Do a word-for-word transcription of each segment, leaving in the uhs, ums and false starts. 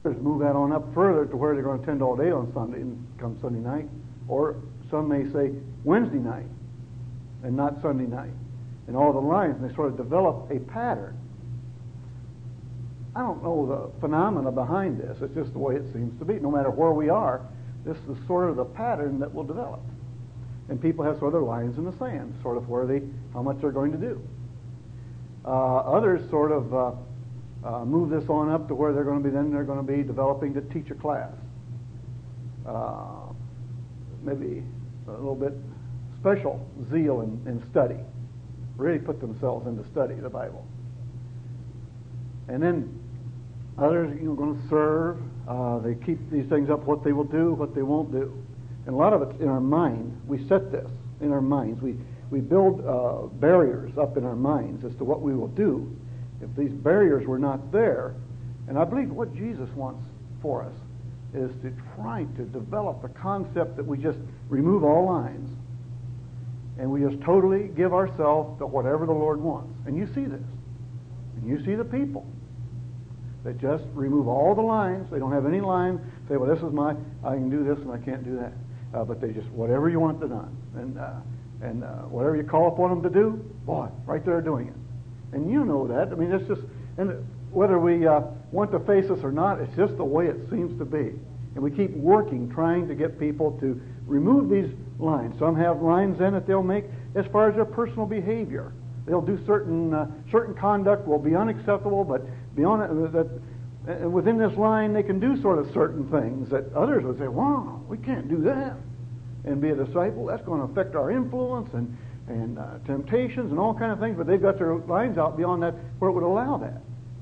Others move that on up further to where they're going to attend all day on Sunday and come Sunday night. Or some may say Wednesday night and not Sunday night. And all the lines, and they sort of develop a pattern. I don't know the phenomena behind this. It's just the way it seems to be. No matter where we are, this is sort of the pattern that will develop. And people have sort of lines in the sand, sort of where they, how much they're going to do. Uh, others sort of uh, uh, move this on up to where they're going to be, then they're going to be developing to teach a class. Uh, maybe a little bit special zeal in, in study. Really put themselves into study the Bible. And then others, you know, going to serve. Uh, they keep these things up, what they will do, what they won't do. And a lot of it's in our mind. We set this in our minds. We we build uh, barriers up in our minds as to what we will do. If these barriers were not there, and I believe what Jesus wants for us is to try to develop the concept that we just remove all lines and we just totally give ourselves to whatever the Lord wants. And you see this. And you see the people that just remove all the lines. They don't have any lines. Say, well, this is my, I can do this and I can't do that. Uh, but they just, whatever you want to done. And uh, and uh, whatever you call upon them to do, boy, right there doing it. And you know that. I mean, it's just, and whether we uh, want to face us or not, it's just the way it seems to be. And we keep working, trying to get people to remove these lines. Some have lines in that they'll make as far as their personal behavior. They'll do certain uh, certain conduct will be unacceptable, but beyond it, that uh, within this line they can do sort of certain things that others would say, "Wow, we can't do that." And be a disciple, that's going to affect our influence and and uh, temptations and all kind of things. But they've got their lines out beyond that where it would allow that.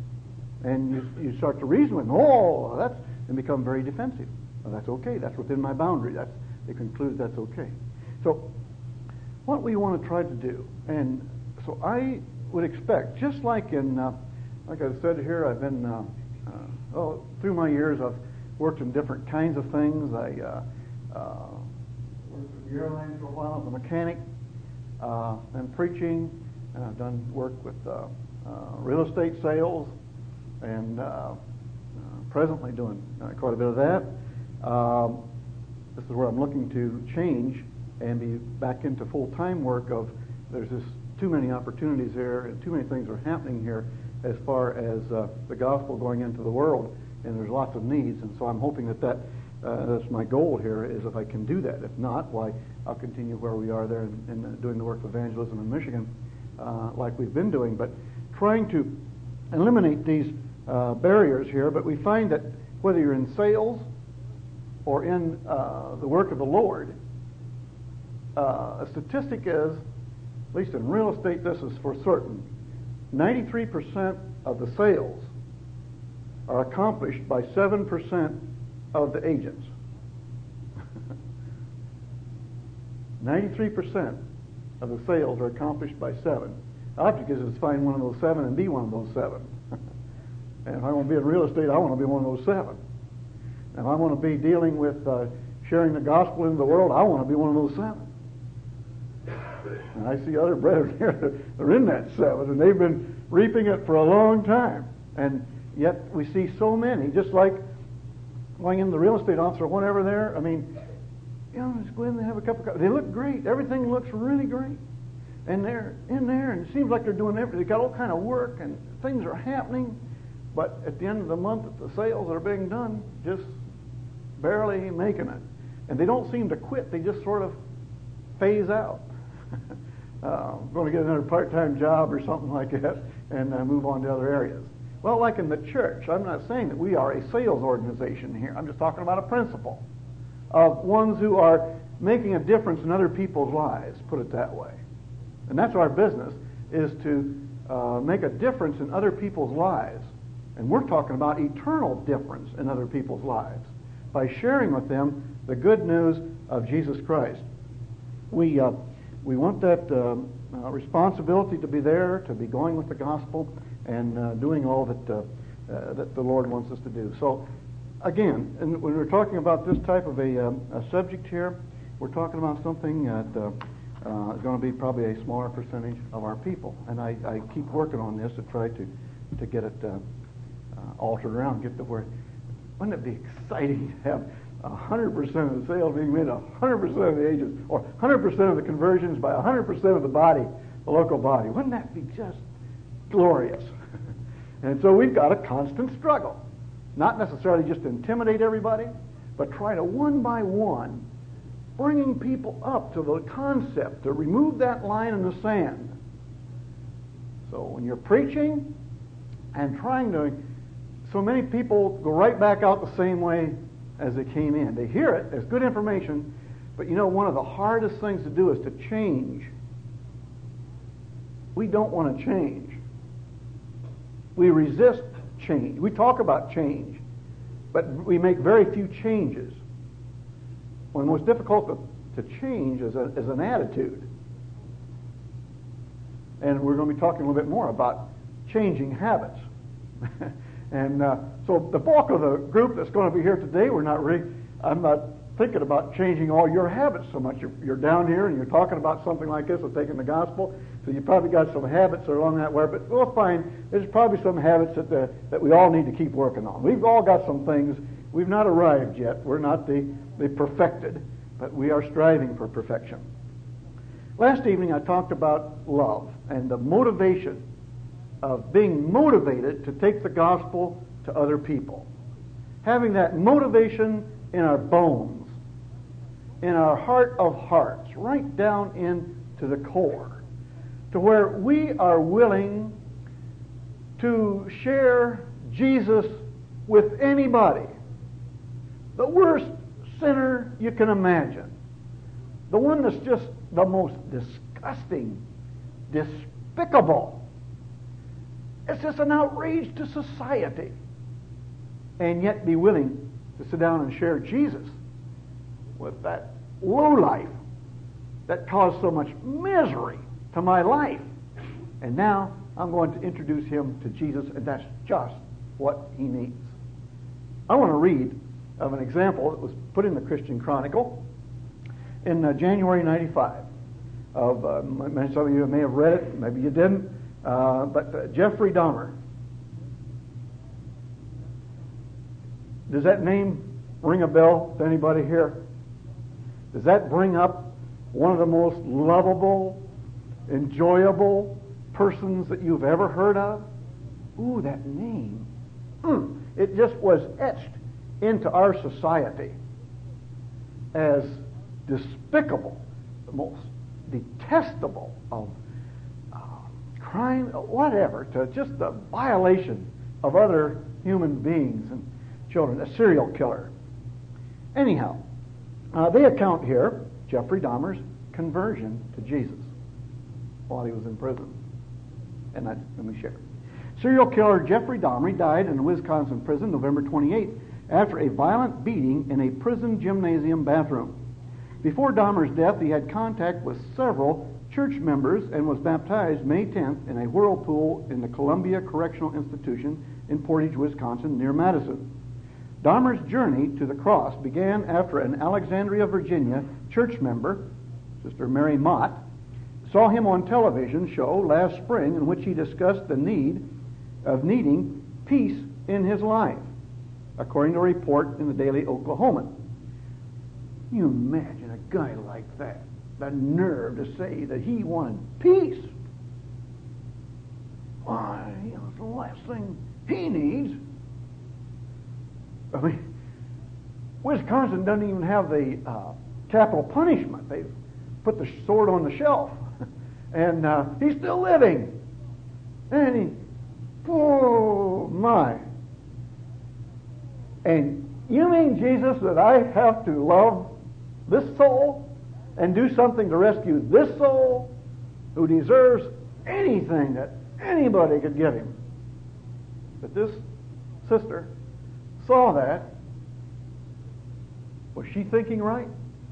And you you start to reason with them, "Oh, that's," and become very defensive. Well, that's okay. That's within my boundary. That's they conclude that's okay. So, what we want to try to do, and so I would expect, just like in, uh, like I said here, I've been, uh, uh, oh, through my years, I've worked in different kinds of things. I uh, uh, worked with the airlines for a while as a mechanic, uh, and preaching, and I've done work with uh, uh, real estate sales, and uh, uh, presently doing uh, quite a bit of that. Um, this is where I'm looking to change and be back into full-time work of, there's just too many opportunities here and too many things are happening here as far as uh, the gospel going into the world, and there's lots of needs, and so I'm hoping that, that uh, that's my goal here, is if I can do that. If not, why, I'll continue where we are there in, in doing the work of evangelism in Michigan uh, like we've been doing, but trying to eliminate these uh, barriers here. But we find that whether you're in sales or in uh, the work of the Lord, uh, a statistic is, at least in real estate this is for certain, ninety-three percent of the sales are accomplished by seven percent of the agents. ninety-three percent of the sales are accomplished by seven. The object is to find one of those seven and be one of those seven. And if I want to be in real estate, I want to be one of those seven. And if I want to be dealing with uh, sharing the gospel in the world, I want to be one of those seven. And I see other brethren here that are in that seven, and they've been reaping it for a long time. And yet we see so many, just like going in the real estate office or whatever there, I mean, you know, just go in and have a cup of coffee. They look great. Everything looks really great. And they're in there, and it seems like they're doing everything. They've got all kind of work, and things are happening. But at the end of the month, the sales that are being done, just barely making it. And they don't seem to quit. They just sort of phase out. uh, going to get another part-time job or something like that and uh, move on to other areas. Well, like in the church, I'm not saying that we are a sales organization here. I'm just talking about a principle of ones who are making a difference in other people's lives, put it that way. And that's our business, is to uh, make a difference in other people's lives. And we're talking about eternal difference in other people's lives by sharing with them the good news of Jesus Christ. We uh, we want that uh, uh, responsibility to be there, to be going with the gospel and uh, doing all that uh, uh, that the Lord wants us to do. So, again, and when we're talking about this type of a, um, a subject here, we're talking about something that uh, uh, is going to be probably a smaller percentage of our people. And I, I keep working on this to try to to get it uh, uh, altered around, get to where Wouldn't it be exciting to have one hundred percent of the sales being made, one hundred percent of the ages, or one hundred percent of the conversions by one hundred percent of the body, the local body? Wouldn't that be just glorious? And so we've got a constant struggle. Not necessarily just to intimidate everybody, but try to one by one bringing people up to the concept, to remove that line in the sand. So when you're preaching and trying to, so many people go right back out the same way as they came in. They hear it, there's good information, but you know, one of the hardest things to do is to change. We don't want to change. We resist change. We talk about change, but we make very few changes. One of the most difficult to, to change is, a, is an attitude. And we're going to be talking a little bit more about changing habits. and uh, so the bulk of the group that's going to be here today, we're not really, I'm not thinking about changing all your habits so much. You're, you're down here and you're talking about something like this, of taking the gospel. So you probably got some habits that are along that way, but we'll find there's probably some habits that the, that we all need to keep working on. We've all got some things. We've not arrived yet. We're not the, the perfected, but we are striving for perfection. Last evening I talked about love and the motivation of being motivated to take the gospel to other people. Having that motivation in our bones, in our heart of hearts, right down into the core, to where we are willing to share Jesus with anybody. The worst sinner you can imagine. The one that's just the most disgusting, despicable. It's just an outrage to society. And yet be willing to sit down and share Jesus with that lowlife that caused so much misery to my life. And now I'm going to introduce him to Jesus, and that's just what he needs. I want to read of an example that was put in the Christian Chronicle in uh, January ninety-five. Of uh, some of you may have read it, maybe you didn't, uh, but uh, Jeffrey Dahmer. Does that name ring a bell to anybody here? Does that bring up one of the most lovable, enjoyable persons that you've ever heard of? Ooh, that name. Mm, it just was etched into our society as despicable, the most detestable of uh, crime, whatever, to just the violation of other human beings and children, a serial killer. Anyhow, uh, they account here Jeffrey Dahmer's conversion to Jesus while he was in prison. And I, let me share. Serial killer Jeffrey Dahmer died in a Wisconsin prison November twenty-eighth after a violent beating in a prison gymnasium bathroom. Before Dahmer's death, he had contact with several church members and was baptized May tenth in a whirlpool in the Columbia Correctional Institution in Portage, Wisconsin, near Madison. Dahmer's journey to the cross began after an Alexandria, Virginia church member, Sister Mary Mott, saw him on television show last spring in which he discussed the need of needing peace in his life, according to a report in the Daily Oklahoman. Can you imagine a guy like that, the nerve to say that he wanted peace? Why, you know, it's the last thing he needs. I mean, Wisconsin doesn't even have the uh, capital punishment. They've put the sword on the shelf. And uh, he's still living. And he, oh my. And you mean, Jesus, that I have to love this soul and do something to rescue this soul who deserves anything that anybody could give him? But this sister saw that. Was she thinking right?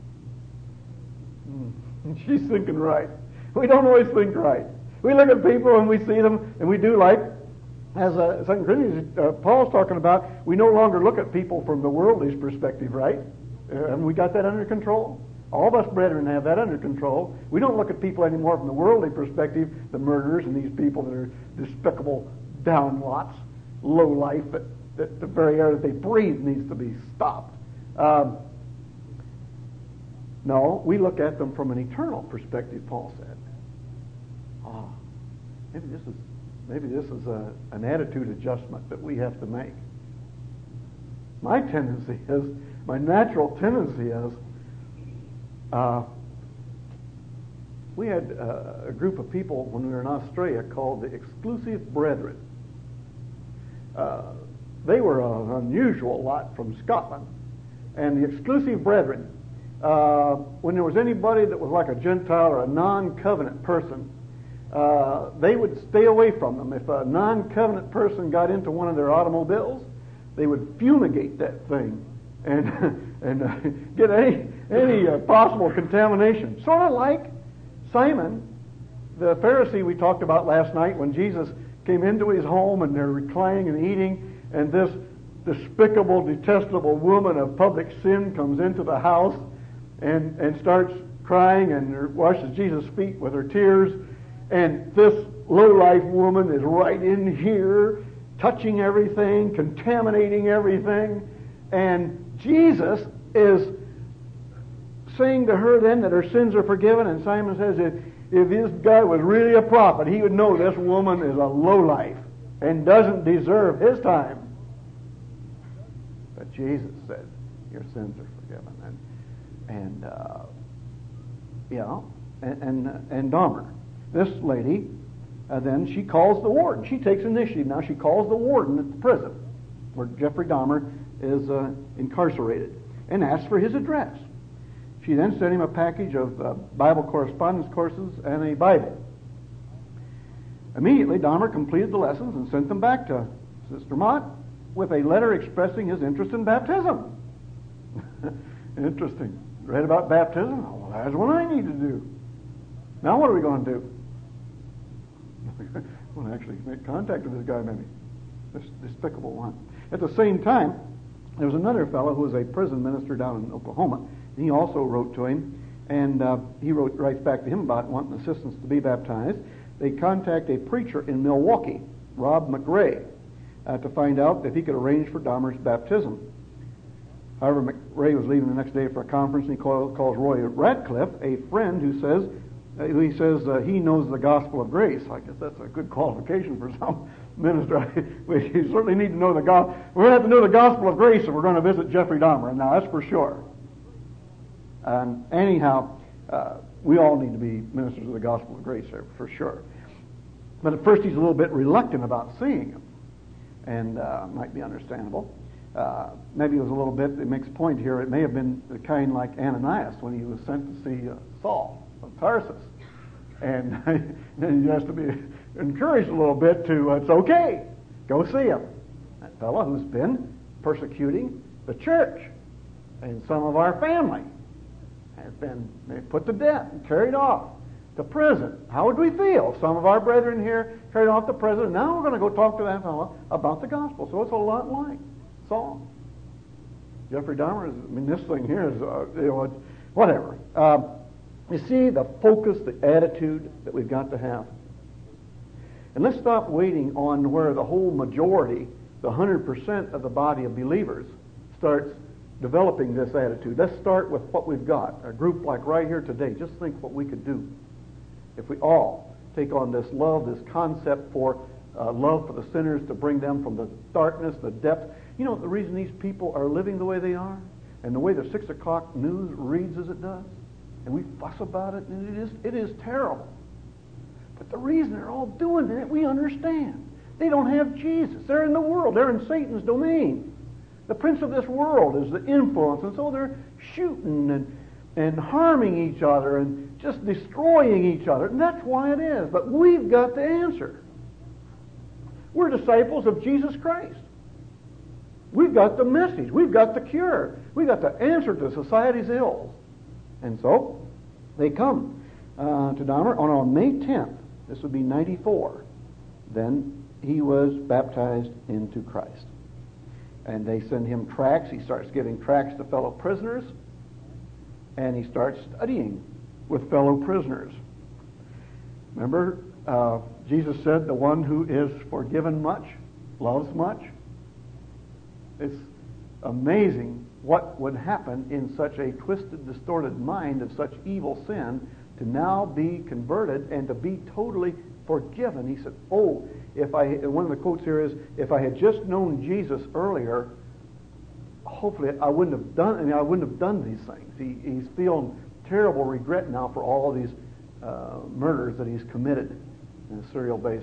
Mm. She's thinking right. We don't always think right. We look at people and we see them and we do like, as uh, Second Corinthians, uh, Paul's talking about, we no longer look at people from the worldly's perspective, right? Uh, and we got that under control. All of us brethren have that under control. We don't look at people anymore from the worldly perspective, the murderers and these people that are despicable downlots, low life, but that the very air that they breathe needs to be stopped. Um, no, we look at them from an eternal perspective, Paul said. Ah, maybe this is maybe this is a, an attitude adjustment that we have to make. My tendency is, my natural tendency is, uh, we had uh, a group of people when we were in Australia called the Exclusive Brethren. Uh, they were an unusual lot from Scotland. And the Exclusive Brethren, uh, when there was anybody that was like a Gentile or a non-covenant person, uh, they would stay away from them. If a non-covenant person got into one of their automobiles, they would fumigate that thing and and uh, get any any uh, possible contamination. Sort of like Simon, the Pharisee we talked about last night, when Jesus came into his home and they're reclining and eating, and this despicable, detestable woman of public sin comes into the house and, and starts crying and washes Jesus' feet with her tears, and this low-life woman is right in here touching everything, contaminating everything, and Jesus is saying to her then that her sins are forgiven, and Simon says if, if this guy was really a prophet, he would know this woman is a lowlife and doesn't deserve his time. But Jesus said, your sins are forgiven. And, and uh, yeah, and, and, and Dahmer, this lady, uh, then she calls the warden. She takes initiative. Now she calls the warden at the prison where Jeffrey Dahmer is uh, incarcerated and asks for his address. She then sent him a package of uh, Bible correspondence courses and a Bible. Immediately, Dahmer completed the lessons and sent them back to Sister Mott with a letter expressing his interest in baptism. Interesting. Read about baptism? Oh, well, that's what I need to do. Now what are we going to do? We're going to actually make contact with this guy, maybe. This despicable one. At the same time, there was another fellow who was a prison minister down in Oklahoma. And he also wrote to him, and uh, he wrote writes back to him about wanting assistance to be baptized. They contact a preacher in Milwaukee, Rob McRae, uh, to find out if he could arrange for Dahmer's baptism. However, McRae was leaving the next day for a conference, and he call, calls Roy Radcliffe, a friend who says, uh, who he says uh, he knows the gospel of grace. I guess that's a good qualification for some minister. We certainly need to know the gospel. We're going to have to know the gospel of grace if we're going to visit Jeffrey Dahmer. Now, that's for sure. And anyhow, uh, we all need to be ministers of the gospel of grace there, for sure. But at first he's a little bit reluctant about seeing him, and uh, might be understandable. Uh, maybe it was a little bit, it makes a point here, it may have been the kind like Ananias when he was sent to see uh, Saul of Tarsus. And then he has to be encouraged a little bit to, uh, it's okay, go see him. That fellow who's been persecuting the church and some of our family has been put to death and carried off to prison. How would we feel? Some of our brethren here carried off to prison. Now we're going to go talk to that fellow about the gospel. So it's a lot like Saul. Jeffrey Dahmer is, I mean, this thing here is, uh, you know, whatever. Uh, you see the focus, the attitude that we've got to have. And let's stop waiting on where the whole majority, the one hundred percent of the body of believers, starts developing this attitude. Let's start with what we've got. A group like right here today, just think what we could do if we all take on this love, this concept for uh, love for the sinners, to bring them from the darkness, the depth. You know the reason these people are living the way they are, and the way the six o'clock news reads as it does, and we fuss about it, and it is it is terrible. But the reason they're all doing it, we understand. They don't have Jesus. They're in the world. They're in Satan's domain. The prince of this world is the influence, and so they're shooting and, and harming each other and just destroying each other. And that's why it is. But we've got the answer. We're disciples of Jesus Christ. We've got the message. We've got the cure. We've got the answer to society's ills. And so they come uh, to Dahmer on, on May tenth. This would be ninety-four. Then he was baptized into Christ. And they send him tracts. He starts giving tracts to fellow prisoners. And he starts studying with fellow prisoners. Remember, uh, Jesus said, the one who is forgiven much loves much. It's amazing what would happen in such a twisted, distorted mind of such evil sin to now be converted and to be totally forgiven. He said, oh, if I, one of the quotes here is, if I had just known Jesus earlier, hopefully I wouldn't have done, I mean, I wouldn't have done these things. He, he's feeling terrible regret now for all these uh, murders that he's committed on a serial basis.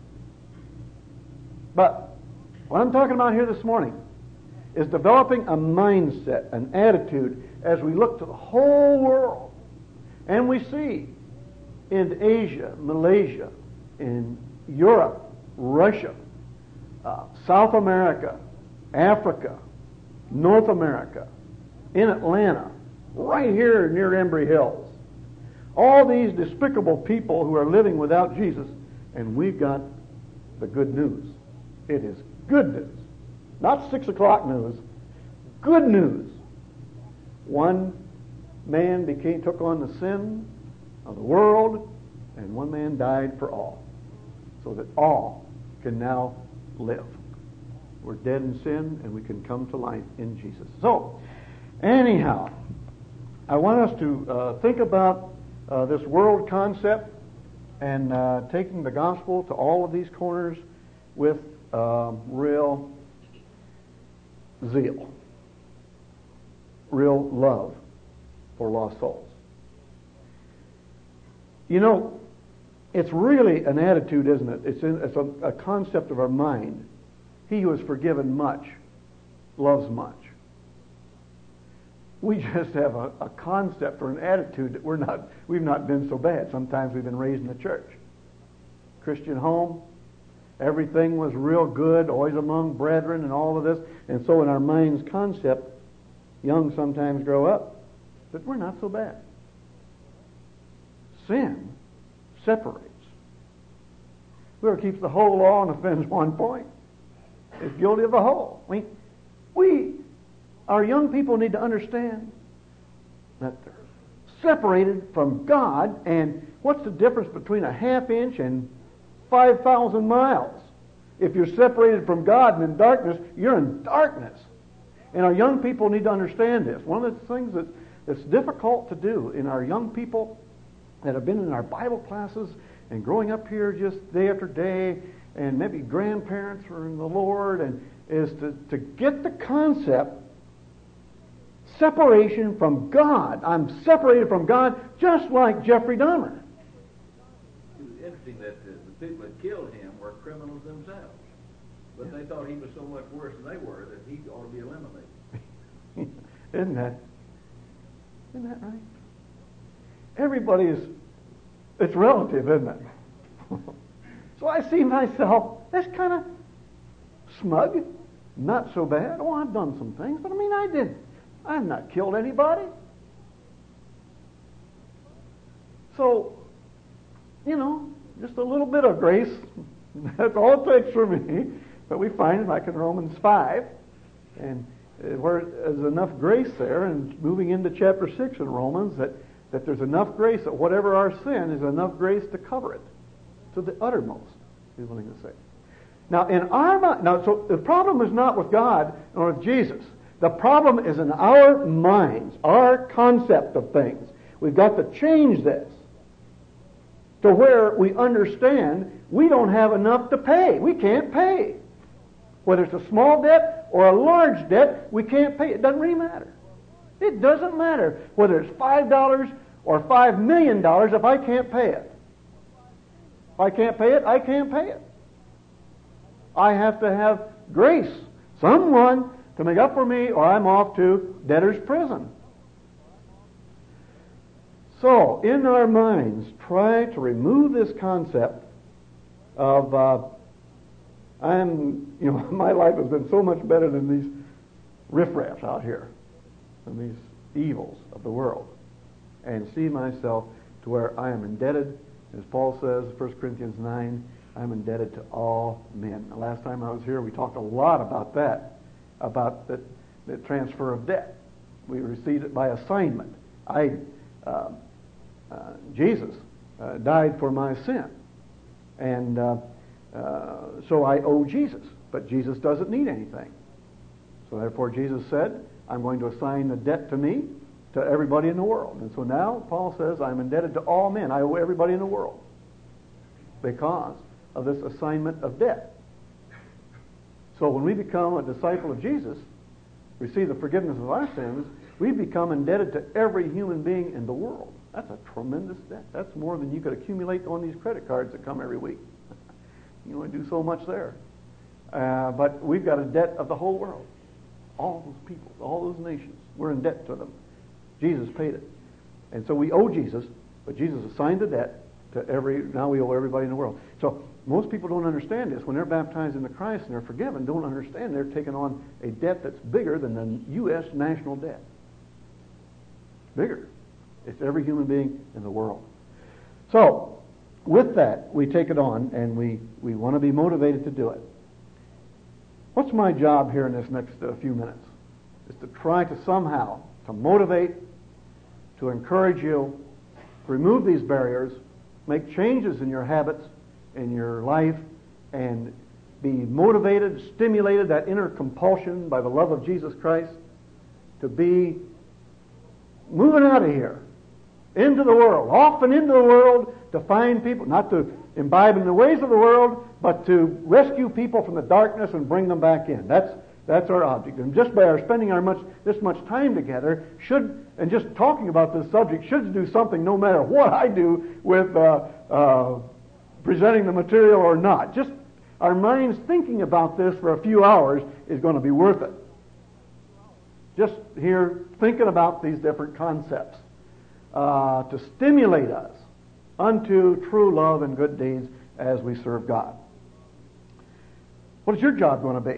But what I'm talking about here this morning is developing a mindset, an attitude, as we look to the whole world. And we see in Asia, Malaysia, in Europe, Russia, uh, South America, Africa, North America, in Atlanta, right here near Embry Hills, all these despicable people who are living without Jesus, and we've got the good news. It is good news. Not six o'clock news. Good news. One man became took on the sin of the world, and one man died for all, so that all can now live. We're dead in sin, and we can come to life in Jesus. So, anyhow, I want us to uh, think about uh, this world concept and uh, taking the gospel to all of these corners with uh, real zeal, real love for lost souls. You know, it's really an attitude, isn't it? It's, in, it's a, a concept of our mind. He who is forgiven much loves much. We just have a, a concept or an attitude that we're not, we've not been so bad. Sometimes we've been raised in the church. Christian home, everything was real good, always among brethren and all of this. And so in our mind's concept, young sometimes grow up, that we're not so bad. Sin separates. Whoever keeps the whole law and offends one point is guilty of the whole. I mean, we, our young people need to understand that they're separated from God, and what's the difference between a half inch and five thousand miles? If you're separated from God and in darkness, you're in darkness. And our young people need to understand this. One of the things that, that's difficult to do in our young people that have been in our Bible classes and growing up here just day after day, and maybe grandparents are in the Lord, and is to, to get the concept separation from God. I'm separated from God just like Jeffrey Dahmer. It was interesting that the, the people that killed him were criminals themselves. But they thought he was so much worse than they were that he ought to be eliminated. Isn't that? Isn't that right? Everybody is, it's relative, isn't it? So I see myself, that's kind of smug, not so bad. Oh, I've done some things, but I mean, I didn't. I've not killed anybody. So, you know, just a little bit of grace, that's all it takes for me. But we find it like in Romans five, and where there's enough grace there, and moving into chapter six in Romans, that, that there's enough grace that whatever our sin is enough grace to cover it to the uttermost, he's willing to say. Now, in our mind, now, so the problem is not with God or with Jesus. The problem is in our minds, our concept of things. We've got to change this to where we understand we don't have enough to pay. We can't pay. Whether it's a small debt or a large debt, we can't pay. It doesn't really matter. It doesn't matter whether it's five dollars or five million dollars if I can't pay it. If I can't pay it, I can't pay it. I have to have grace, someone to make up for me, or I'm off to debtor's prison. So, in our minds, try to remove this concept of, uh, I'm, you know, my life has been so much better than these riffraffs out here, than these evils of the world, and see myself to where I am indebted, as Paul says, First Corinthians nine, I'm indebted to all men. The last time I was here, we talked a lot about that, about the, the transfer of debt. We received it by assignment. I, uh, uh, Jesus uh, died for my sin, and uh, uh, so I owe Jesus, but Jesus doesn't need anything. So therefore Jesus said, I'm going to assign a debt to me, to everybody in the world. And so now Paul says, I'm indebted to all men. I owe everybody in the world because of this assignment of debt. So when we become a disciple of Jesus, receive the forgiveness of our sins, we become indebted to every human being in the world. That's a tremendous debt. That's more than you could accumulate on these credit cards that come every week. You only do so much there. Uh, but we've got a debt of the whole world. All those people, all those nations, we're in debt to them. Jesus paid it. And so we owe Jesus, but Jesus assigned the debt to every, now we owe everybody in the world. So most people don't understand this. When they're baptized into Christ and they're forgiven, don't understand they're taking on a debt that's bigger than the U S national debt. Bigger. It's every human being in the world. So, with that, we take it on and we, we want to be motivated to do it. What's my job here in this next uh, few minutes? Is to try to somehow, to motivate, to encourage you, to remove these barriers, make changes in your habits, in your life, and be motivated, stimulated, that inner compulsion by the love of Jesus Christ, to be moving out of here, into the world, off and into the world, to find people, not to imbibe in the ways of the world, but to rescue people from the darkness and bring them back in. That's that's our object. And just by our spending our much this much time together, should and just talking about this subject should do something, no matter what I do with uh, uh, presenting the material or not. Just our minds thinking about this for a few hours is going to be worth it. Just here thinking about these different concepts uh, to stimulate us unto true love and good deeds as we serve God. What is your job going to be?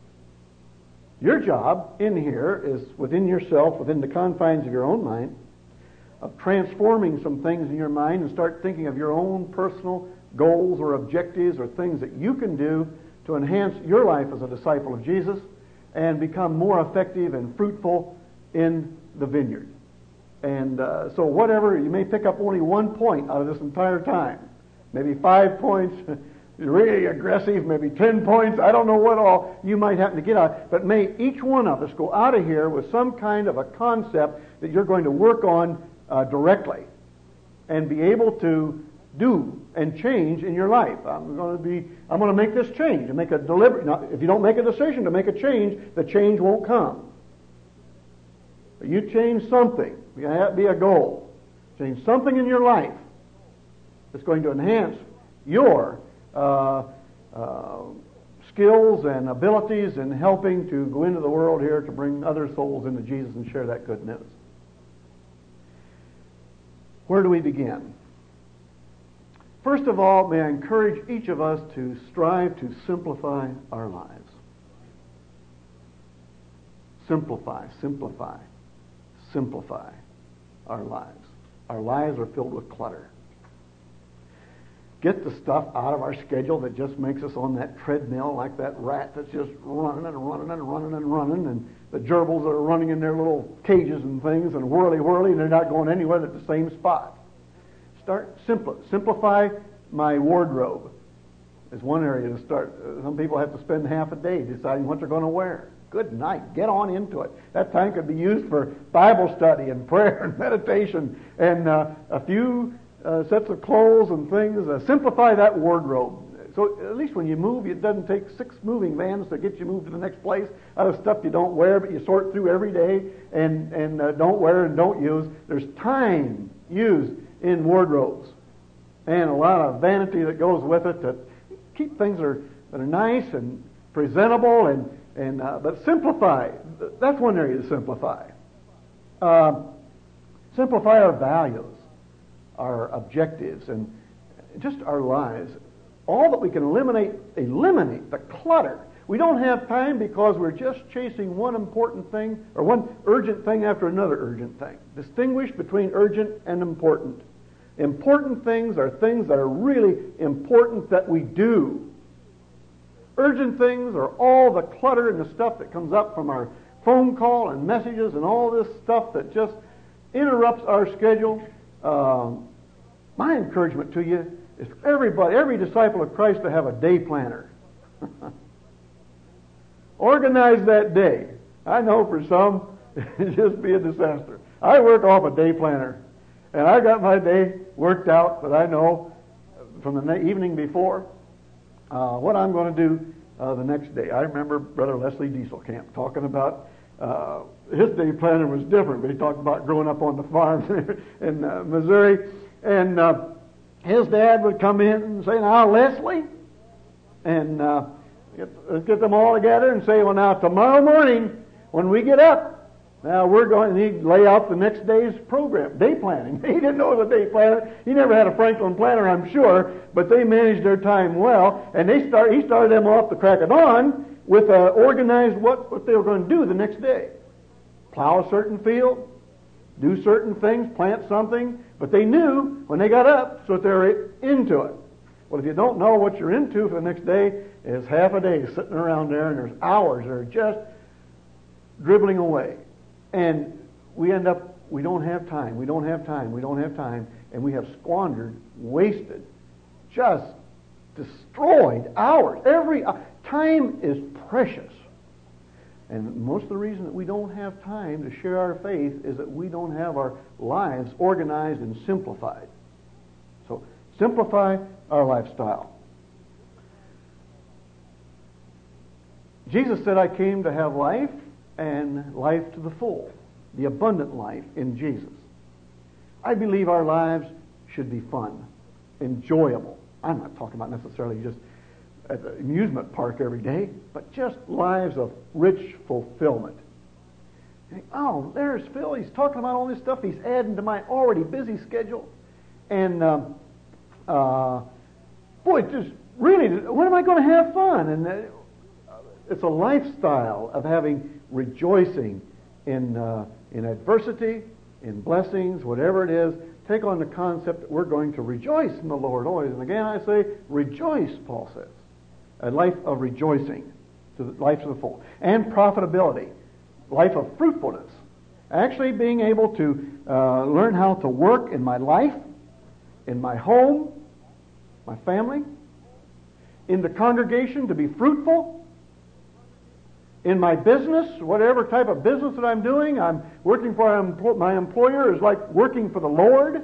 Your job in here is within yourself, within the confines of your own mind, of transforming some things in your mind and start thinking of your own personal goals or objectives or things that you can do to enhance your life as a disciple of Jesus and become more effective and fruitful in the vineyard. And uh, so whatever, you may pick up only one point out of this entire time. Maybe five points, really aggressive, maybe ten points, I don't know what all you might happen to get out. But may each one of us go out of here with some kind of a concept that you're going to work on uh, directly and be able to do and change in your life. I'm going to be, I'm going to make this change and make a deliberate, now, if you don't make a decision to make a change, the change won't come. But you change something. That be a goal. Change something in your life that's going to enhance your uh, uh, skills and abilities in helping to go into the world here to bring other souls into Jesus and share that good news. Where do we begin? First of all, may I encourage each of us to strive to simplify our lives. Simplify, simplify, simplify our lives. Our lives are filled with clutter. Get the stuff out of our schedule that just makes us on that treadmill like that rat that's just running and running and running and running, and the gerbils that are running in their little cages and things and whirly whirly, and they're not going anywhere at the same spot. Start simple. Simplify my wardrobe is one area to start. Some people have to spend half a day deciding what they're going to wear. Good night. Get on into it. That time could be used for Bible study and prayer and meditation and uh, a few uh, sets of clothes and things. Uh, simplify that wardrobe. So at least when you move, it doesn't take six moving vans to get you moved to the next place out of stuff you don't wear, but you sort through every day and, and uh, don't wear and don't use. There's time used in wardrobes and a lot of vanity that goes with it to keep things that are, that are nice and presentable and And uh, but simplify. That's one area to simplify. Uh, simplify our values, our objectives, and just our lives. All that we can eliminate, eliminate the clutter. We don't have time because we're just chasing one important thing or one urgent thing after another urgent thing. Distinguish between urgent and important. Important things are things that are really important that we do. Urgent things are all the clutter and the stuff that comes up from our phone call and messages and all this stuff that just interrupts our schedule. Um, my encouragement to you is for everybody, every disciple of Christ to have a day planner. Organize that day. I know for some, it'd just be a disaster. I work off a day planner, and I got my day worked out, but I know from the evening before uh, what I'm going to do uh, the next day. I remember Brother Leslie Dieselkamp talking about uh, his day planner was different, but he talked about growing up on the farm in uh, Missouri, and uh, his dad would come in and say, "Now, Leslie," and uh, get, let's get them all together and say, "Well, now, tomorrow morning when we get up, now we're going," and he'd lay out the next day's program, day planning. He didn't know it was a day planner. He never had a Franklin planner, I'm sure, but they managed their time well, and they start, he started them off the crack of dawn with uh, organized what, what they were going to do the next day. Plow a certain field, do certain things, plant something, but they knew when they got up, so that they were into it. Well, if you don't know what you're into for the next day, it's half a day sitting around there, and there's hours that are just dribbling away. And we end up, we don't have time, we don't have time, we don't have time, and we have squandered, wasted, just destroyed hours. Every uh, time is precious. And most of the reason that we don't have time to share our faith is that we don't have our lives organized and simplified. So simplify our lifestyle. Jesus said, "I came to have life, and life to the full," the abundant life in Jesus. I believe our lives should be fun, enjoyable. I'm not talking about necessarily just at the amusement park every day, but just lives of rich fulfillment. You think, oh, there's Phil. He's talking about all this stuff. He's adding to my already busy schedule. And, um, uh, boy, just really, when am I going to have fun? And uh, it's a lifestyle of having rejoicing in uh, in adversity, in blessings, whatever it is. Take on the concept that we're going to rejoice in the Lord always. And again, I say, rejoice, Paul says. A life of rejoicing, to the life to the full. And profitability, life of fruitfulness. Actually being able to uh, learn how to work in my life, in my home, my family, in the congregation to be fruitful, in my business, whatever type of business that I'm doing. I'm working for my employer is like working for the Lord.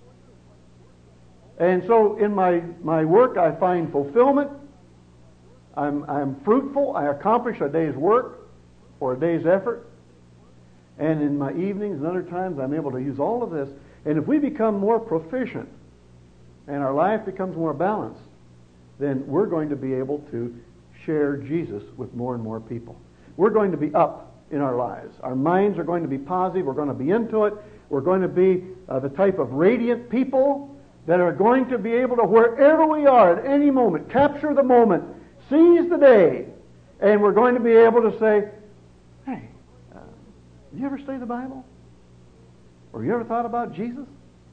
And so in my, my work I find fulfillment. I'm, I'm fruitful. I accomplish a day's work or a day's effort. And in my evenings and other times I'm able to use all of this. And if we become more proficient and our life becomes more balanced, then we're going to be able to share Jesus with more and more people. We're going to be up in our lives. Our minds are going to be positive. We're going to be into it. We're going to be uh, the type of radiant people that are going to be able to, wherever we are at any moment, capture the moment, seize the day, and we're going to be able to say, "Hey, uh, you ever study the Bible? Or you ever thought about Jesus?"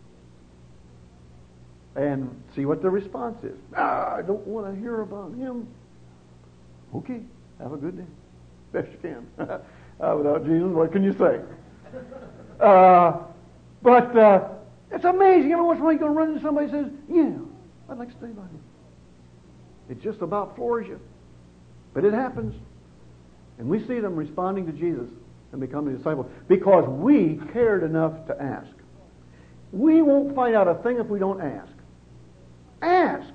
And see what the response is. "Ah, I don't want to hear about him." Okay, have a good day. Best you can. uh, without Jesus, what can you say? Uh, but uh, it's amazing. Every once in a while you're going to run into somebody who says, "Yeah, I'd like to study the Bible." It just about floors you. But it happens. And we see them responding to Jesus and becoming disciples because we cared enough to ask. We won't find out a thing if we don't ask. Ask.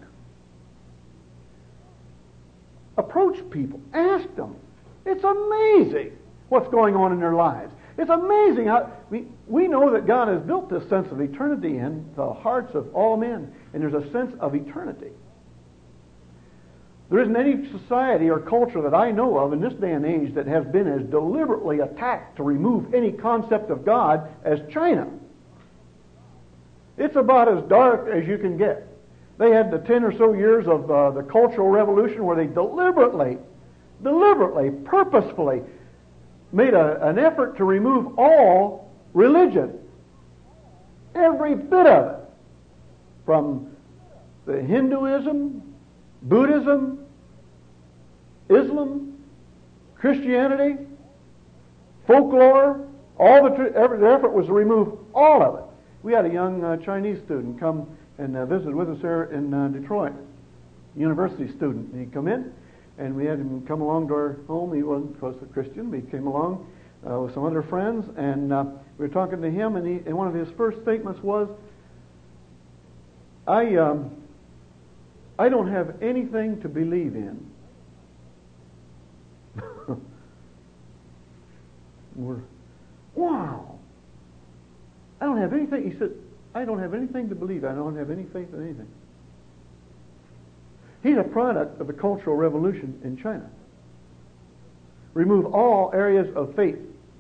Approach people. Ask them. It's amazing what's going on in their lives. It's amazing how we, we know that God has built this sense of eternity in the hearts of all men. And there's a sense of eternity. There isn't any society or culture that I know of in this day and age that has been as deliberately attacked to remove any concept of God as China. It's about as dark as you can get. They had the ten or so years of uh, the Cultural Revolution where they deliberately, deliberately, purposefully made a, an effort to remove all religion. Every bit of it. From the Hinduism, Buddhism, Islam, Christianity, folklore, all the, tr- every, the effort was to remove all of it. We had a young uh, Chinese student come and uh, visit with us here in uh, Detroit, university student. He'd come in, and we had him come along to our home. He wasn't, was a Christian, but he came along uh, with some other friends, and uh, we were talking to him, and, he, and one of his first statements was, I, um, I don't have anything to believe in. We're, wow. I don't have anything. He said, I don't have anything to believe. I don't have any faith in anything. He's a product of the Cultural Revolution in China. Remove all areas of faith.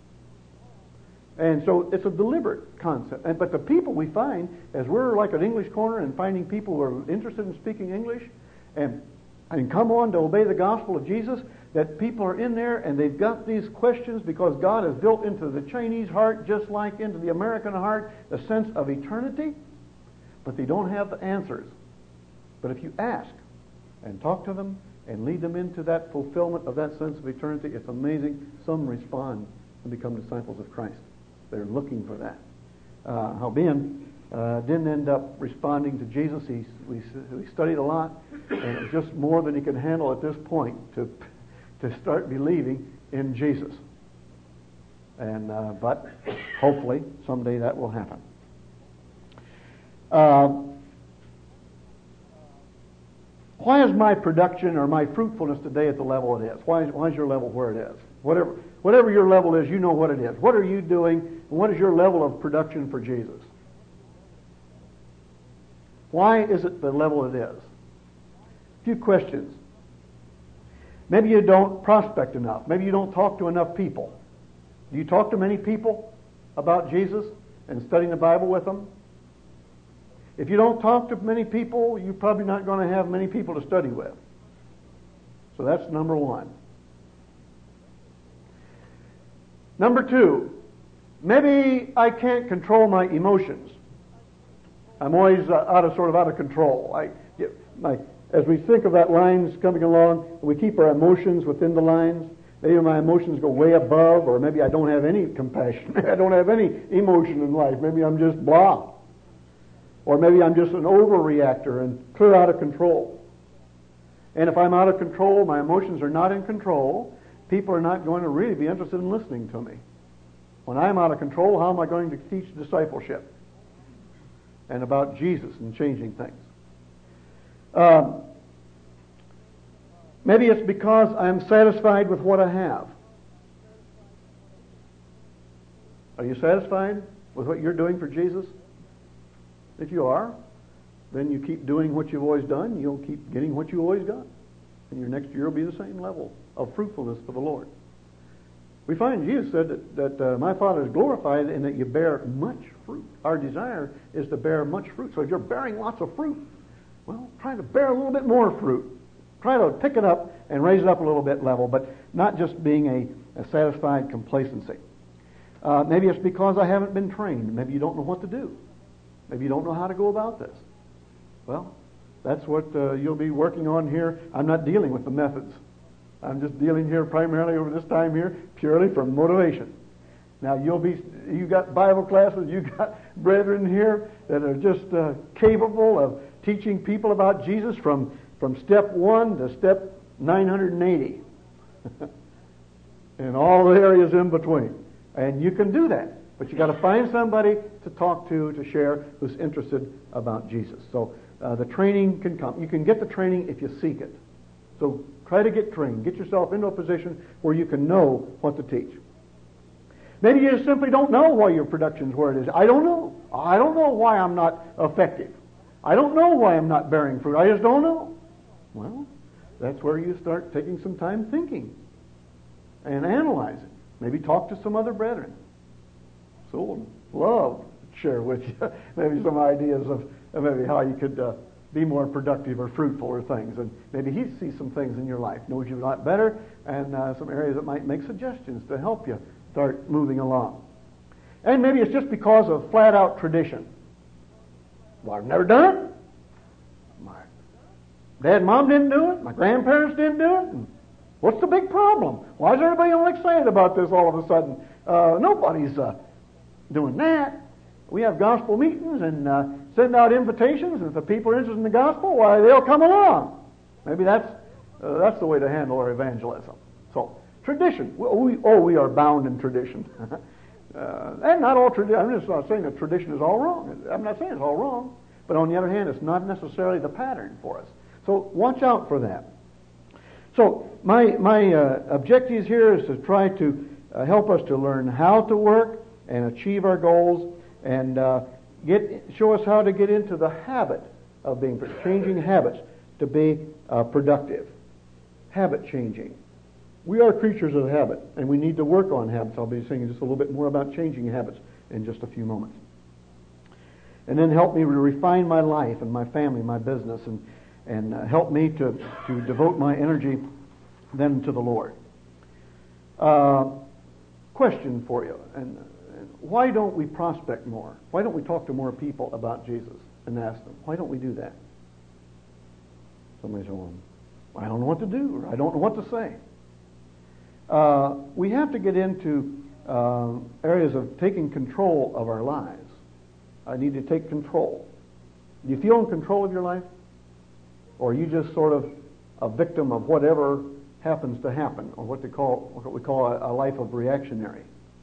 And so it's a deliberate concept. And, but the people we find, as we're like an English corner and finding people who are interested in speaking English and, and come on to obey the gospel of Jesus, that people are in there and they've got these questions because God has built into the Chinese heart, just like into the American heart, the sense of eternity, but they don't have the answers. But if you ask and talk to them and lead them into that fulfillment of that sense of eternity, it's amazing. Some respond and become disciples of Christ. They're looking for that. Uh, Hao-Bian uh, didn't end up responding to Jesus. He, we, we studied a lot, and it was just more than he could handle at this point to to start believing in Jesus. And uh, but hopefully someday that will happen. Uh, why is my production or my fruitfulness today at the level it is? Why is, why is your level where it is? Whatever, whatever your level is, you know what it is. What are you doing? And what is your level of production for Jesus? Why is it the level it is? A few questions. Maybe you don't prospect enough. Maybe you don't talk to enough people. Do you talk to many people about Jesus and studying the Bible with them? If you don't talk to many people, you're probably not going to have many people to study with. So that's number one. Number two, maybe I can't control my emotions. I'm always uh, out of sort of out of control. I get my As we think of that lines coming along, we keep our emotions within the lines. Maybe my emotions go way above, or maybe I don't have any compassion. I don't have any emotion in life. Maybe I'm just blah. Or maybe I'm just an overreactor and clear out of control. And if I'm out of control, my emotions are not in control, people are not going to really be interested in listening to me. When I'm out of control, how am I going to teach discipleship and about Jesus and changing things? Um, maybe it's because I'm satisfied with what I have. Are you satisfied with what you're doing for Jesus? If you are, then you keep doing what you've always done. You'll keep getting what you always got. And your next year will be the same level of fruitfulness for the Lord. We find Jesus said that, that uh, my Father is glorified in that you bear much fruit. Our desire is to bear much fruit. So if you're bearing lots of fruit, well, try to bear a little bit more fruit. Try to pick it up and raise it up a little bit level, but not just being a, a satisfied complacency. Uh, maybe it's because I haven't been trained. Maybe you don't know what to do. Maybe you don't know how to go about this. Well, that's what uh, you'll be working on here. I'm not dealing with the methods. I'm just dealing here primarily over this time here purely from motivation. Now you'll be, you got Bible classes, you got brethren here that are just uh, capable of teaching people about Jesus from, from step one to step nine hundred eighty. And all the areas in between. And you can do that. But you got to find somebody to talk to, to share, who's interested about Jesus. So uh, the training can come. You can get the training if you seek it. So try to get trained. Get yourself into a position where you can know what to teach. Maybe you just simply don't know why your production's where it is. I don't know. I don't know why I'm not effective. I don't know why I'm not bearing fruit. I just don't know. Well, that's where you start taking some time thinking and analyzing. Maybe talk to some other brethren. So would love to share with you maybe some ideas of, of maybe how you could uh, be more productive or fruitful or things. And maybe he sees some things in your life, knows you a lot better, and uh, some areas that might make suggestions to help you start moving along. And maybe it's just because of flat-out tradition. Well, I've never done it. My dad and mom didn't do it. My grandparents didn't do it. And what's the big problem? Why is everybody all excited about this all of a sudden? Uh, nobody's uh, doing that. We have gospel meetings and uh, send out invitations, and if the people are interested in the gospel, why, they'll come along. Maybe that's Uh, that's the way to handle our evangelism. So, tradition. We, oh, we are bound in tradition. uh, and not all tradition. I'm just not saying that tradition is all wrong. I'm not saying it's all wrong. But on the other hand, it's not necessarily the pattern for us. So, watch out for that. So, my, my uh, objectives here is to try to uh, help us to learn how to work and achieve our goals, and uh, get show us how to get into the habit of being changing habits to be uh, productive. Habit changing. We are creatures of habit, and we need to work on habits. I'll be saying just a little bit more about changing habits in just a few moments. And then help me to refine my life and my family, my business, and and uh, help me to, to devote my energy then to the Lord. Uh, question for you. And, and why don't we prospect more? Why don't we talk to more people about Jesus and ask them? Why don't we do that? Somebody says, well, I don't know what to do, or I don't know what to say. Uh, we have to get into uh, areas of taking control of our lives. I need to take control. Do you feel in control of your life? Or are you just sort of a victim of whatever happens to happen, or what they call what we call a, a life of reactionary?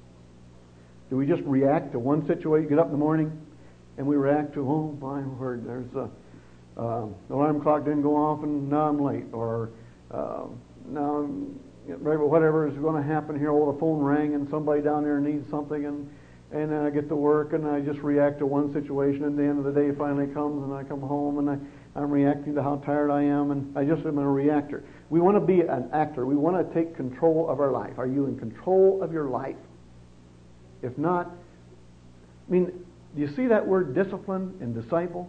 Do we just react to one situation? Get up in the morning and we react to, oh my word, there's a uh, the alarm clock didn't go off and now I'm late, or uh, now I'm, whatever is going to happen here. Oh, the phone rang and somebody down there needs something, and and then I get to work and I just react to one situation, and the end of the day finally comes and I come home and I, I'm reacting to how tired I am, and I just am a reactor. We want to be an actor. We want to take control of our life. Are you in control of your life? If not, I mean, do you see that word discipline and disciple?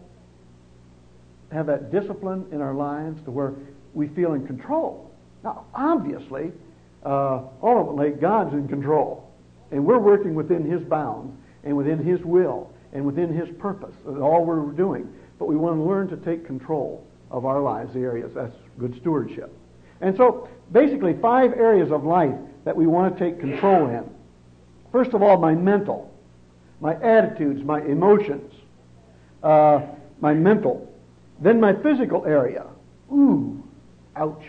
Have that discipline in our lives to where we feel in control. Now, obviously, uh, ultimately, God's in control. And we're working within His bounds and within His will and within His purpose. That's all we're doing. But we want to learn to take control of our lives, the areas. That's good stewardship. And so, basically, five areas of life that we want to take control in. First of all, my mental, my attitudes, my emotions, uh, my mental. Then my physical area. Ooh, ouch.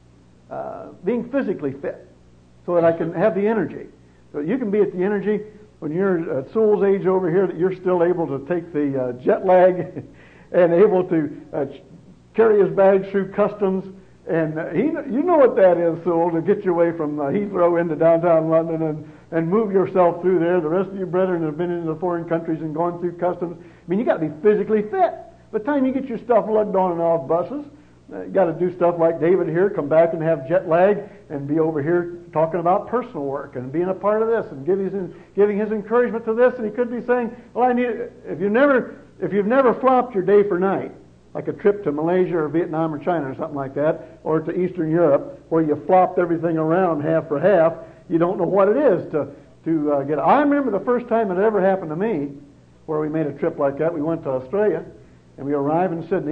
Uh, being physically fit so that I can have the energy. So you can be at the energy when you're at Sewell's age over here, that you're still able to take the uh, jet lag and able to uh, carry his bags through customs. And uh, he, you know what that is, Sewell, to get you away from uh, Heathrow into downtown London and, and move yourself through there. The rest of you brethren have been into the foreign countries and gone through customs. I mean, you got to be physically fit. By the time you get your stuff lugged on and off buses, uh, you got to do stuff like David here, come back and have jet lag, and be over here talking about personal work and being a part of this and giving his, giving his encouragement to this. And he could be saying, "Well, I need if you never if you've never flopped your day for night, like a trip to Malaysia or Vietnam or China or something like that, or to Eastern Europe, where you flopped everything around half for half, you don't know what it is to to uh, get." I remember the first time it ever happened to me, where we made a trip like that. We went to Australia. And we arrive in Sydney,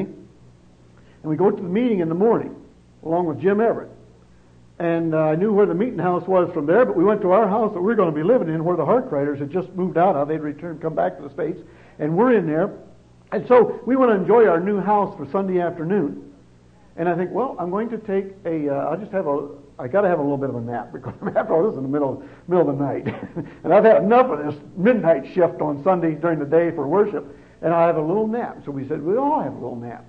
and we go to the meeting in the morning, along with Jim Everett. And uh, I knew where the meeting house was from there, but we went to our house that we were going to be living in, where the Hartriders had just moved out of. They'd returned, come back to the States, and we're in there. And so we want to enjoy our new house for Sunday afternoon. And I think, well, I'm going to take a, uh, I'll just have a, I got to have a little bit of a nap, because after all, this is in the middle, middle of the night. And I've had enough of this midnight shift on Sunday during the day for worship. And I have a little nap. So we said, we'll all have a little nap.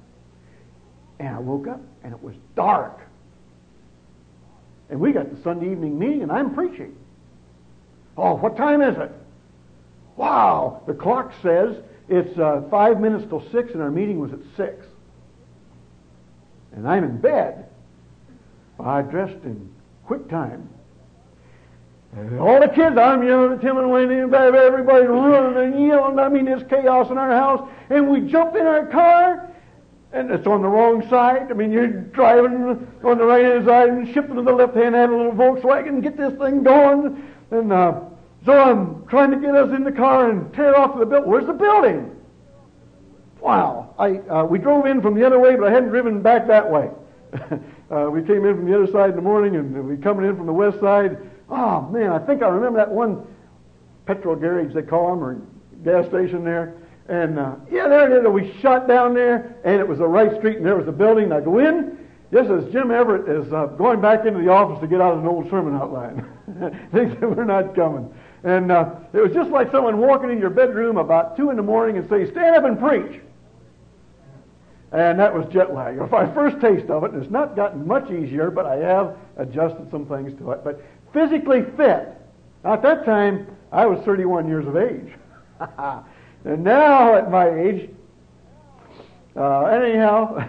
And I woke up, and it was dark. And we got the Sunday evening meeting, and I'm preaching. Oh, what time is it? Wow, the clock says it's uh, five minutes till six, and our meeting was at six. And I'm in bed. I dressed in quick time. And all the kids, I'm yelling at Tim and Wendy, and everybody's running and yelling. I mean, there's chaos in our house. And we jump in our car, and it's on the wrong side. I mean, you're driving on the right-hand side and shifting to the left-hand hand of a little Volkswagen and get this thing going. And uh, so I'm trying to get us in the car and tear off to the building. Where's the building? Wow. I uh, we drove in from the other way, but I hadn't driven back that way. uh, we came in from the other side in the morning, and we coming in from the west side. Oh, man, I think I remember that one petrol garage, they call them, or gas station there. And, uh, yeah, there it is. We shot down there, and it was the right street, and there was the building. I go in, just as Jim Everett is uh, going back into the office to get out an old sermon outline. Thinks that we're not coming. And uh, it was just like someone walking in your bedroom about two in the morning and say, stand up and preach. And that was jet lag. It's my first taste of it, and it's not gotten much easier, but I have adjusted some things to it. But physically fit. Now, at that time, I was thirty-one years of age. And now, at my age, uh, anyhow,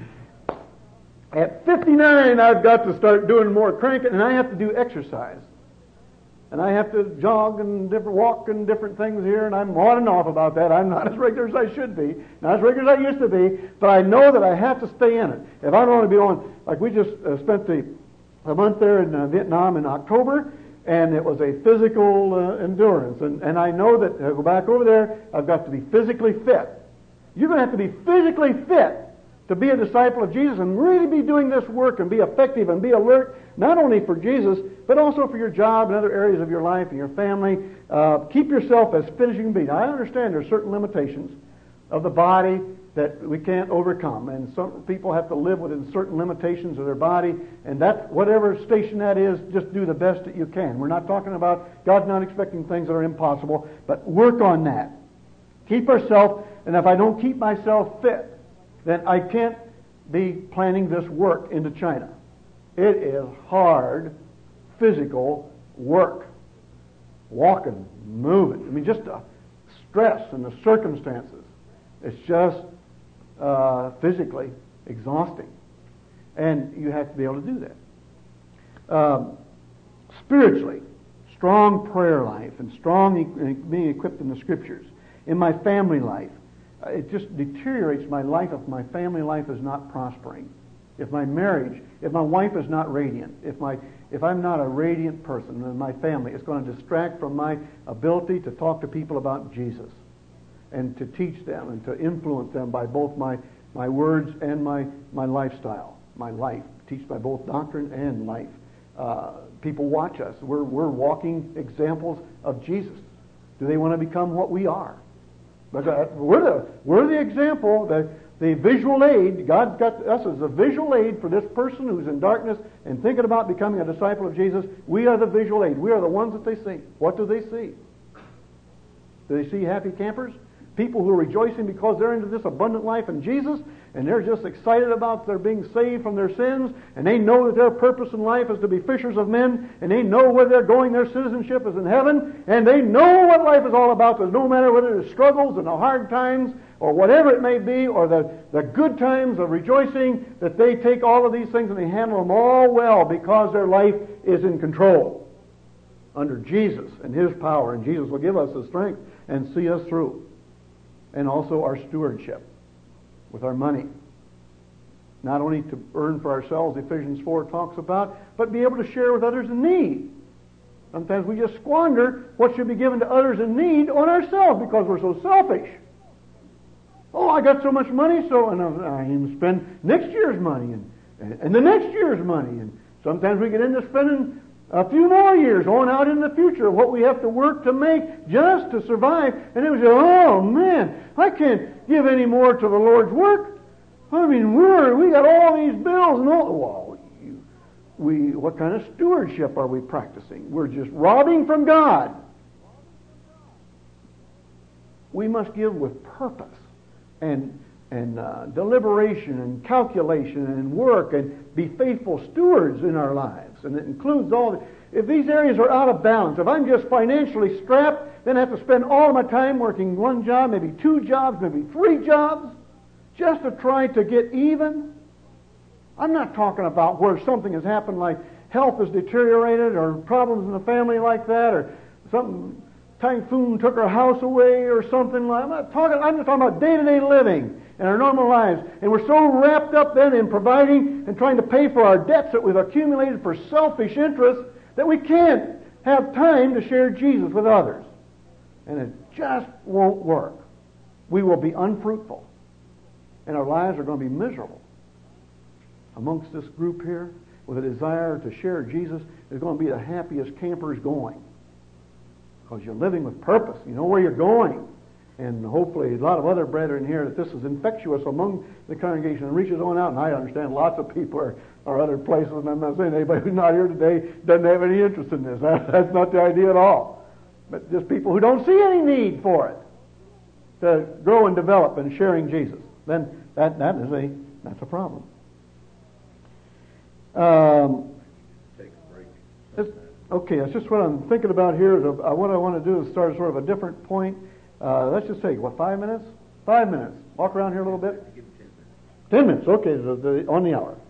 at fifty-nine, I've got to start doing more cranking, and I have to do exercise. And I have to jog and different walk and different things here, and I'm on and off about that. I'm not as regular as I should be, not as regular as I used to be, but I know that I have to stay in it. If I don't want to be on, like we just uh, spent the, the month there in uh, Vietnam in October, and it was a physical uh, endurance. And, and I know that I go back over there, I've got to be physically fit. You're going to have to be physically fit to be a disciple of Jesus and really be doing this work and be effective and be alert, not only for Jesus, but also for your job and other areas of your life and your family. Uh, keep yourself as fit as you can be. Now, I understand there are certain limitations of the body that we can't overcome, and some people have to live within certain limitations of their body, and that, whatever station that is, just do the best that you can. We're not talking about, God's not expecting things that are impossible, but work on that. Keep ourselves, and if I don't keep myself fit, then I can't be planning this work into China. It is hard, physical work. Walking, moving. I mean, just the stress and the circumstances. It's just uh, physically exhausting. And you have to be able to do that. Um, spiritually, strong prayer life and strong e- being equipped in the Scriptures. In my family life, it just deteriorates my life if my family life is not prospering. If my marriage, if my wife is not radiant, if my if I'm not a radiant person in my family, it's going to distract from my ability to talk to people about Jesus and to teach them and to influence them by both my, my words and my, my lifestyle, my life. Teach by both doctrine and life. Uh, people watch us. We're, we're walking examples of Jesus. Do they want to become what we are? But uh, we're the we're the example, the the visual aid. God's got us as a visual aid for this person who's in darkness and thinking about becoming a disciple of Jesus. We are the visual aid. We are the ones that they see. What do they see? Do they see happy campers? People who are rejoicing because they're into this abundant life in Jesus, and they're just excited about their being saved from their sins, and they know that their purpose in life is to be fishers of men, and they know where they're going, their citizenship is in heaven, and they know what life is all about, that no matter whether it's struggles and the hard times, or whatever it may be, or the, the good times of rejoicing, that they take all of these things and they handle them all well because their life is in control under Jesus and His power, and Jesus will give us the strength and see us through. And also our stewardship with our money. Not only to earn for ourselves, Ephesians four talks about, but be able to share with others in need. Sometimes we just squander what should be given to others in need on ourselves because we're so selfish. Oh, I got so much money, so and I even spend next year's money and, and, and the next year's money. And sometimes we get into spending a few more years on out in the future, what we have to work to make just to survive. And it was, oh man, I can't give any more to the Lord's work. I mean, we're, we got all these bills and all. Well, you, we, what kind of stewardship are we practicing? We're just robbing from God. We must give with purpose and and uh, deliberation and calculation and work and be faithful stewards in our lives. And it includes all the, if these areas are out of balance, if I'm just financially strapped, then I have to spend all of my time working one job, maybe two jobs, maybe three jobs, just to try to get even. I'm not talking about where something has happened like health has deteriorated or problems in the family like that or something, typhoon took our house away or something like that. I'm not talking, I'm just talking about day-to-day living in our normal lives. And we're so wrapped up then in providing and trying to pay for our debts that we've accumulated for selfish interests that we can't have time to share Jesus with others. And it just won't work. We will be unfruitful. And our lives are going to be miserable. Amongst this group here, with a desire to share Jesus, is going to be the happiest campers going. Because you're living with purpose. You know where you're going. and hopefully a lot of other brethren here, that this is infectious among the congregation and reaches on out. And I understand lots of people are, are other places, and I'm not saying anybody who's not here today doesn't have any interest in this. That, that's not the idea at all. But just people who don't see any need for it to grow and develop in sharing Jesus. Then that that is a that's a problem. Um, Take a break. it's, okay, that's just what I'm thinking about here. Is, uh, what I want to do is start sort of a different point. Uh, let's just take, what, five minutes? Five minutes. Walk around here a little bit. Give it ten minutes. Ten minutes, okay, so the, on the hour.